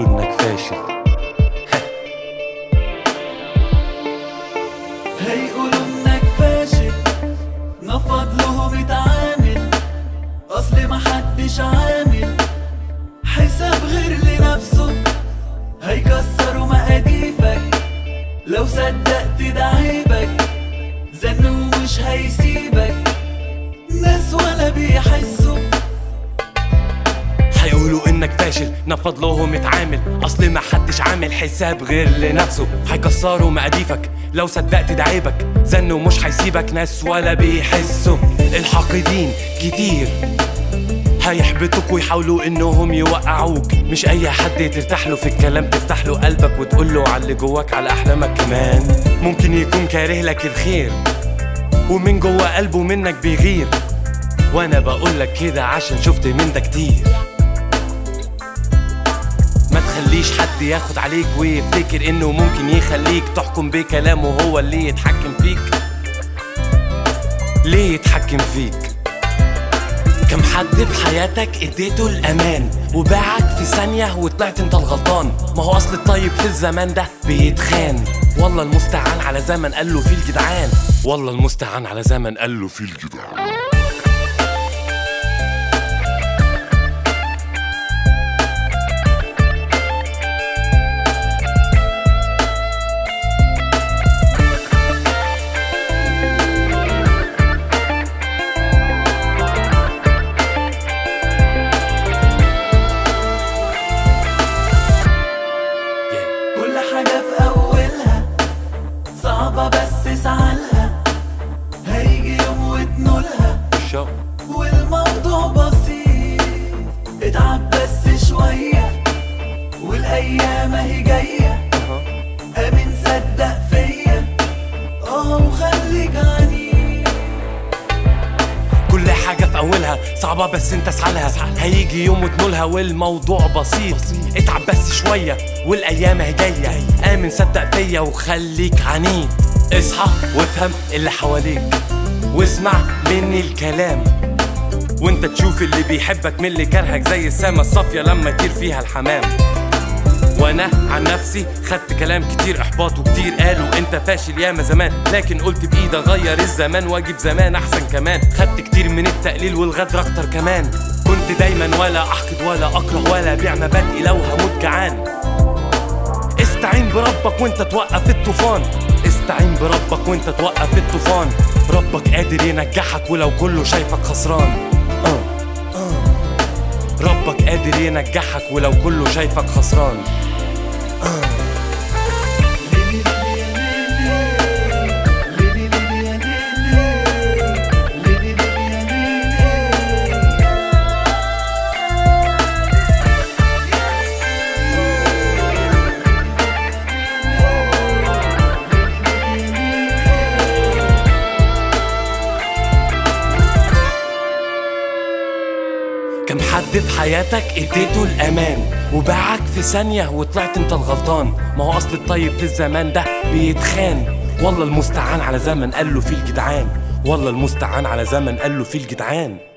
هيقولوا انك فاشل. هيقولوا انك فاشل، نفض لهم اتعامل، اصل محدش عامل حساب غير لنفسه. هيكسروا مقاديفك لو صدقت ده عيبك، زن ومش هيسيبك ناس ولا بيحسوا. هيقولوا انك فاشل، نفض لهم اتعامل، اصل ما حدش عامل حساب غير لنفسه. هيكسروا مقاديفك لو صدقت ده عيبك، زن ومش هيسيبك ناس ولا بيحسوا. الحاقدين كتير هيحبطوك ويحاولوا انهم يوقعوك، مش اي حد ترتاح له في الكلام تفتح له قلبك وتقول له على اللي جواك على احلامك كمان. ممكن يكون كاره لك الخير ومن جوا قلبه منك بيغير، وانا بقول لك كده عشان شفت من ده كتير. ما تخليش حد ياخد عليك ويفتكر انه ممكن يخليك تحكم بكلامه هو اللي يتحكم فيك. ليه يتحكم فيك؟ كم حد بحياتك اديته الامان وباعك في ثانية وطلعت انت الغلطان. ما هو اصل الطيب في الزمان ده بيتخان، والله المستعان على زمن قال له فيه الجدعان. والله المستعان على زمن قال له فيه الجدعان. كل حاجة في أولها صعبة بس اسعالها، هيجي يوم وتنولها والموضوع بسيط. اتعب بس شوية والأيام اهي جاية، آمن صدق فيا وخليك عنيد. كل حاجة في أولها صعبة بس انت اسعالها، هيجي يوم وتنولها والموضوع بسيط. اتعب بس شوية والأيام اهي جاية، آمن صدق فيا وخليك عنيد. اصحى وافهم اللي حواليك واسمع مني الكلام، وانت تشوف اللي بيحبك من اللي كرهك زي السما الصافية لما يطير فيها الحمام. وانا عن نفسي خدت كلام كتير احباط وكتير قالوا انت فاشل ياما زمان، لكن قلت بايدي اغير الزمان واجيب زمان احسن كمان. خدت كتير من التقليل والغدر اكتر كمان، كنت دايما ولا احقد ولا اكره ولا ابيع مبادئي لو هموت جعان. استعين بربك وانت توقف الطوفان، استعين بربك وانت توقف الطوفان. ربك قادر ينجحك ولو كله شايفك خسران. ربك قادر ينجحك ولو كله شايفك خسران. كم حد في حياتك اديته الامان وباعك في ثانية وطلعت انت الغلطان. ما هو اصل الطيب في الزمان ده بيتخان، والله المستعان على زمن قال له فيه الجدعان. والله المستعان على زمن قال له فيه الجدعان.